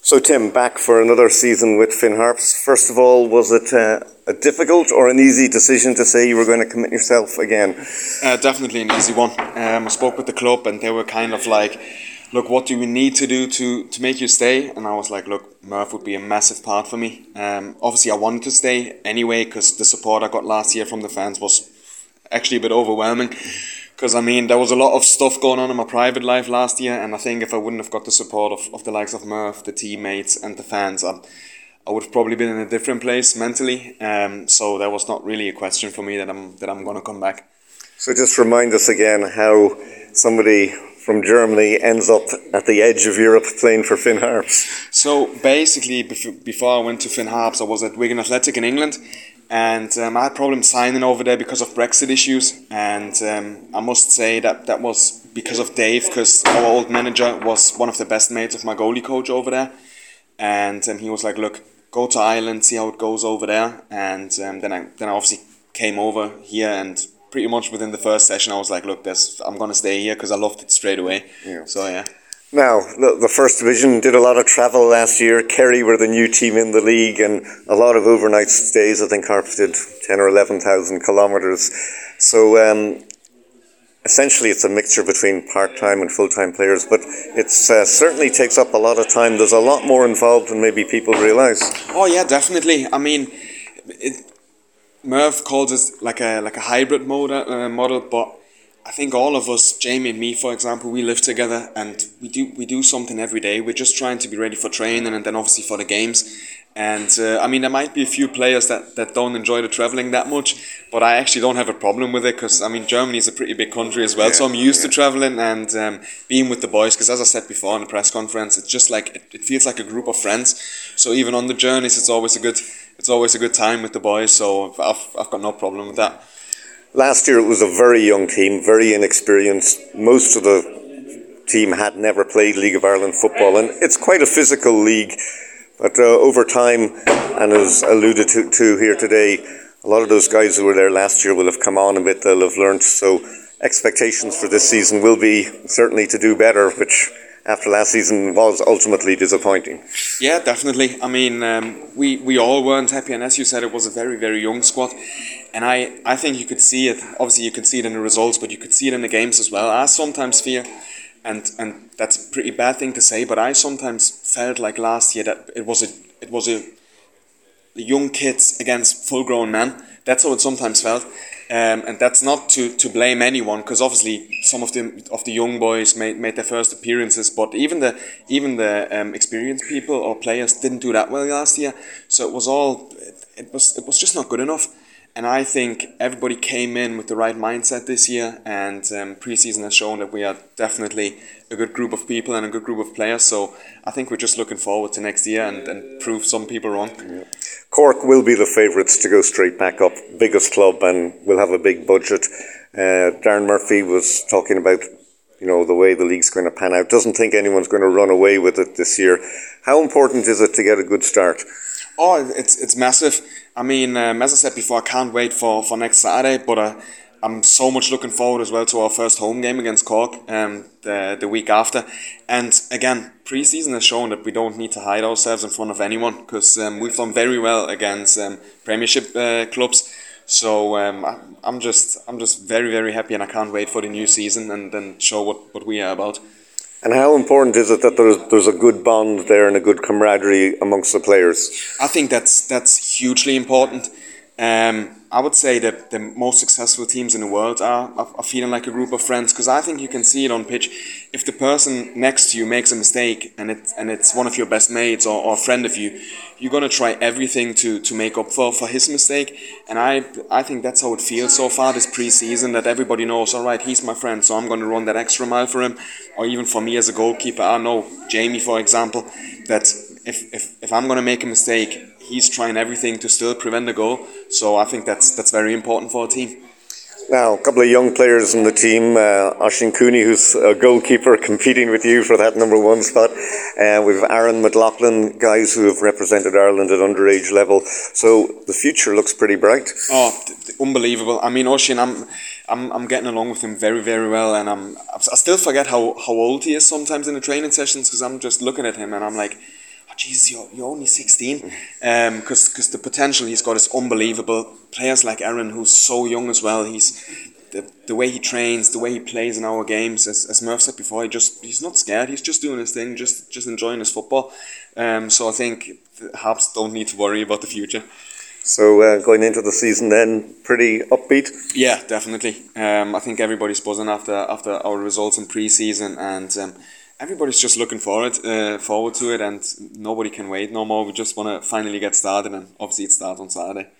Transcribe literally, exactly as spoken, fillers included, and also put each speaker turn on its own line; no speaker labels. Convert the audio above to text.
So Tim, back for another season with Finn Harps. First of all, was it uh, a difficult or an easy decision to say you were going to commit yourself again?
Uh, definitely an easy one. Um, I spoke with the club and they were kind of like, look, what do we need to do to, to make you stay? And I was like, look, Murph would be a massive part for me. Um, obviously, I wanted to stay anyway because the support I got last year from the fans was actually a bit overwhelming. Because, I mean, there was a lot of stuff going on in my private life last year, and I think if I wouldn't have got the support of, of the likes of Murph, the teammates and the fans, I, I would have probably been in a different place mentally. Um, so that was not really a question for me that I'm that I'm going to come back.
So just remind us again how somebody from Germany ends up at the edge of Europe playing for Finn Harps.
So basically, before I went to Finn Harps, I was at Wigan Athletic in England. And um, I had problems signing over there because of Brexit issues. And um, I must say that that was because of Dave, because our old manager was one of the best mates of my goalie coach over there. And um, he was like, look, go to Ireland, see how it goes over there. And um, then I then I obviously came over here, and pretty much within the first session I was like, look, this, I'm going to stay here because I loved it straight away. Yeah. So yeah.
Now, the, the First Division did a lot of travel last year. Kerry were the new team in the league, and a lot of overnight stays. I think Harps did ten or eleven thousand kilometres. So um, essentially it's a mixture between part-time and full-time players, but it uh, certainly takes up a lot of time. There's a lot more involved than maybe people realise.
Oh yeah, definitely. I mean, it, Murph calls it like a, like a hybrid model, uh, model, but I think all of us, Jamie and me, for example, we live together and we do we do something every day. We're just trying to be ready for training and then obviously for the games. And uh, I mean, there might be a few players that, that don't enjoy the travelling that much, but I actually don't have a problem with it because, I mean, Germany is a pretty big country as well. Yeah, so I'm used yeah. to travelling and um, being with the boys because, as I said before in the press conference, it's just like, it, it feels like a group of friends. So even on the journeys, it's always a good it's always a good time with the boys. So I've, I've got no problem with that.
Last year it was a very young team, very inexperienced. Most of the team had never played League of Ireland football, and it's quite a physical league. But uh, over time, and as alluded to, to here today, a lot of those guys who were there last year will have come on a bit, they'll have learnt. So expectations for this season will be certainly to do better, which after last season was ultimately disappointing.
Yeah, definitely. I mean, um, we, we all weren't happy, and as you said, it was a very, very young squad. And I, I think you could see it, obviously you could see it in the results, but you could see it in the games as well. I sometimes fear, and and that's a pretty bad thing to say, but I sometimes felt like last year that it was a it was a the young kids against full-grown men. That's how it sometimes felt. Um, and that's not to, to blame anyone, because obviously some of the of the young boys made, made their first appearances, but even the even the um, experienced people or players didn't do that well last year. So it was all it, it was it was just not good enough. And I think everybody came in with the right mindset this year, and um, pre-season has shown that we are definitely a good group of people and a good group of players. So I think we're just looking forward to next year and, and prove some people wrong.
Yeah. Cork will be the favourites to go straight back up, biggest club, and will have a big budget. Uh, Darren Murphy was talking about, you know, the way the league's going to pan out. Doesn't think anyone's going to run away with it this year. How important is it to get a good start?
Oh, it's it's massive. I mean, um, as I said before, I can't wait for, for next Saturday, but uh, I'm so much looking forward as well to our first home game against Cork um, the, the week after. And again, pre-season has shown that we don't need to hide ourselves in front of anyone, because um, we've done very well against um, Premiership uh, clubs. So um, I, I'm just I'm just very, very happy, and I can't wait for the new season and then show what, what we are about.
And how important is it that there's there's a good bond there and a good camaraderie amongst the players?
I think that's that's hugely important. Um, I would say that the most successful teams in the world are, are, are feeling like a group of friends, because I think you can see it on pitch. If the person next to you makes a mistake and it and it's one of your best mates or, or a friend of you, you're gonna try everything to, to make up for, for his mistake. And I I think that's how it feels so far this pre-season, that everybody knows, all right, he's my friend, so I'm gonna run that extra mile for him. Or even for me as a goalkeeper, I know Jamie, for example, that if if, if I'm gonna make a mistake, he's trying everything to still prevent a goal. So I think that's that's very important for a team.
Now, a couple of young players in the team, uh, Oisín Cooney, who's a goalkeeper, competing with you for that number one spot. Uh, we've Aaron McLaughlin, guys who have represented Ireland at underage level. So the future looks pretty bright.
Oh, unbelievable. I mean, Oisín, I'm, I'm, I'm getting along with him very, very well. And I'm, I still forget how, how old he is sometimes in the training sessions, because I'm just looking at him and I'm like, geez, you're, you're only sixteen. Because um, because the potential he's got is unbelievable. Players like Aaron, who's so young as well, he's the, the way he trains, the way he plays in our games, as, as Murph said before, he just he's not scared, he's just doing his thing, just, just enjoying his football. Um, so I think the Habs don't need to worry about the future.
So uh, going into the season then, pretty upbeat?
Yeah, definitely. Um, I think everybody's buzzing after after our results in pre-season, and um, everybody's just looking forward uh, forward to it, and nobody can wait no more. We just want to finally get started, and obviously it starts on Saturday.